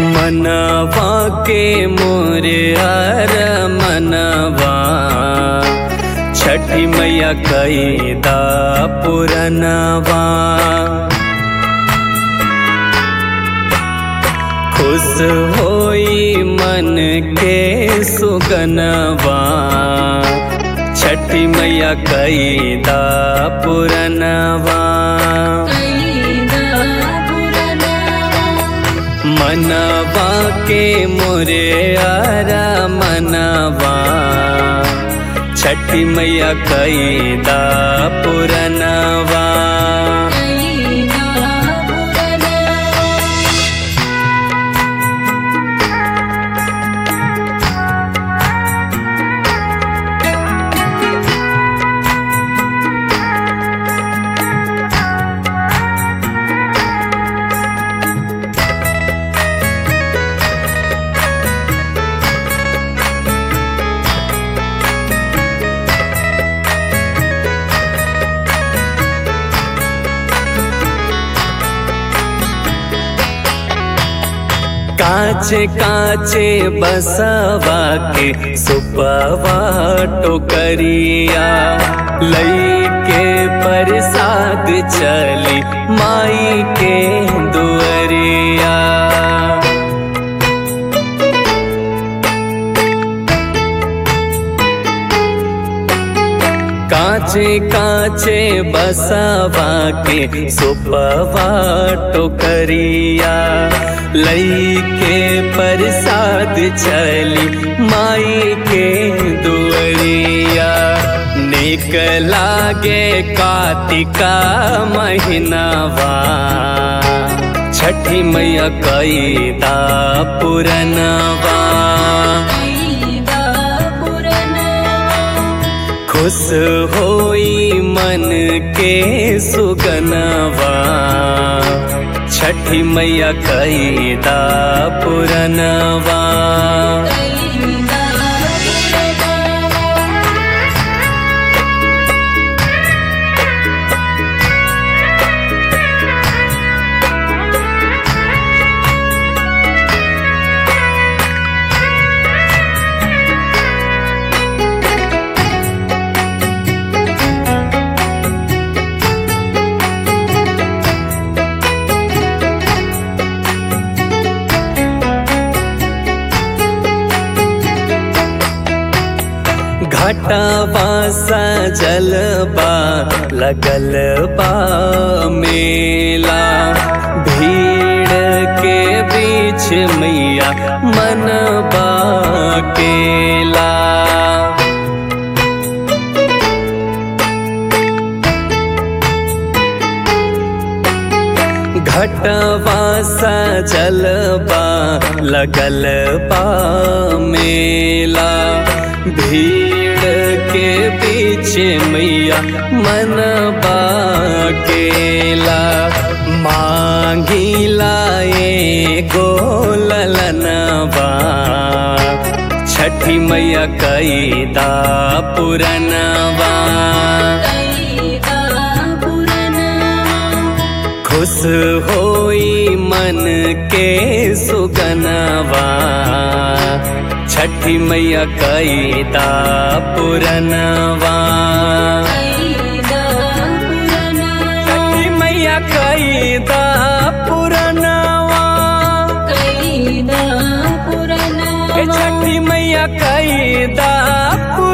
मनवा के मोरे अर मनवा छठी मैया कैदा पुरनवा। खुश होई मन के सुगनवा छठी मैया कैदा पुरनवा। मनवा के मोरे आरा मनवा छठी मैया कैदा पुरनवा। काचे काचे बसवा के सुपवा टोकरिया लईके प्रसाद चली माई के दुअरिया। काचे काचे बसवा के सुपवा टोकरिया लईके प्रसाद चली माई के दुअरिया। निक लागे कार्तिका महीनावा छठी मैया कैदा पुरनवा। खुश होई मन के सुगनवा छठी मैया कैदा पुरनवा। घाटवा सजल बा लगल बा मेला भीड़ के बीच मैया मनवा केला। घटवा सजल बा लगल बा मेला भीड़ के पीछे मैया मनवा केला। मांगी लाए गोललनवा छठी मैया कैदा पुरनवा। खुश होई मन के सुगनवा छठी मैया कैदा पुरनवा। छठी मैया कैदा पुरनवा। छठी मैया कैदा